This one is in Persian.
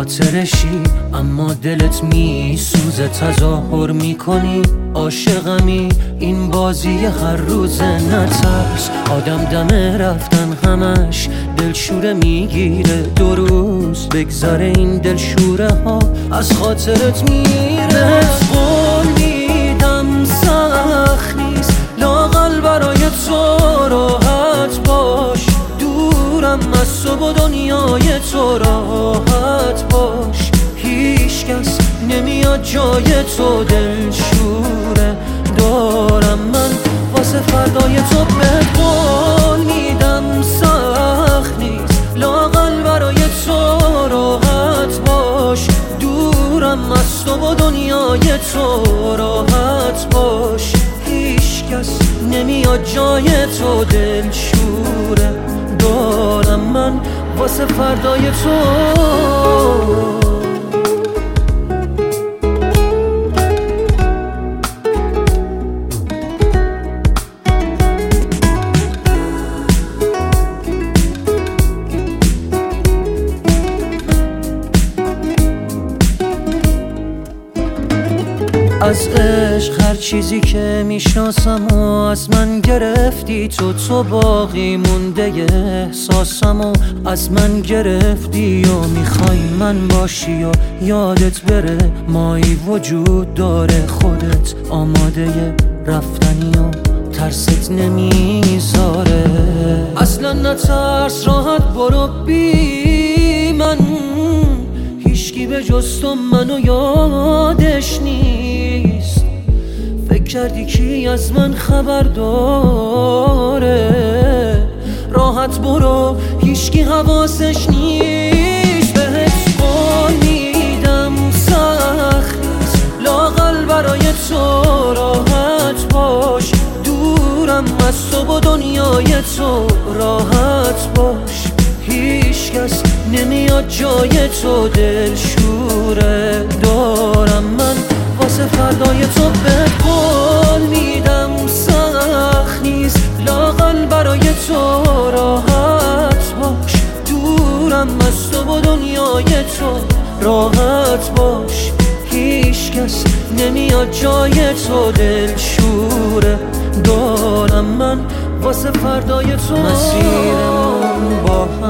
خاطرشی اما دلت میسوزه، تظاهر میکنی عاشقمی، این بازی هر روزه. نترس آدم دم رفتن همش دلشوره میگیره، 2 روز بگذره این دلشوره ها از خاطرت میره. قول میدم سخت نیست لااقل برای تو راحت باش، دورم از تو و دنیای تو راحت باش. هیچ کس نمیاد جای تو، دلشوره دارم من واسه فردای تو. به قول میدم سخت نیست لااقل برای تو راحت باش، دورم از تو و دنیای تو راحت باش. هیچ کس نمیاد جای تو، دلشوره دارم من واسه فردای تو. از عشق هر چیزی که میشناسم و از من گرفتی تو باقی مونده احساسم و از من گرفتی و میخوای من باشی و یادت بره مایی وجود داره، خودت آماده رفتنی و ترست نمیذاره. اصلا نترس راحت برو بی من، هیچکی به جز تو منو یادش نیست. فکر کردی کی از من خبر داره، راحت برو هیچکی حواسش نیست. بهت قول میدم سخت نیست لااقل برای تو راحت باش، دورم از تو و دنیای تو راحت باش. هیچ کس نمیاد جای تو، دلشوره دارم من واسه فردای تو. به قول میدم سخت نیست لااقل برای تو راحت باش، دورم از تو و دنیای تو راحت باش. هیچ کس نمیاد جای تو، دلشوره دارم من واسه فردای تو. مسیرمون با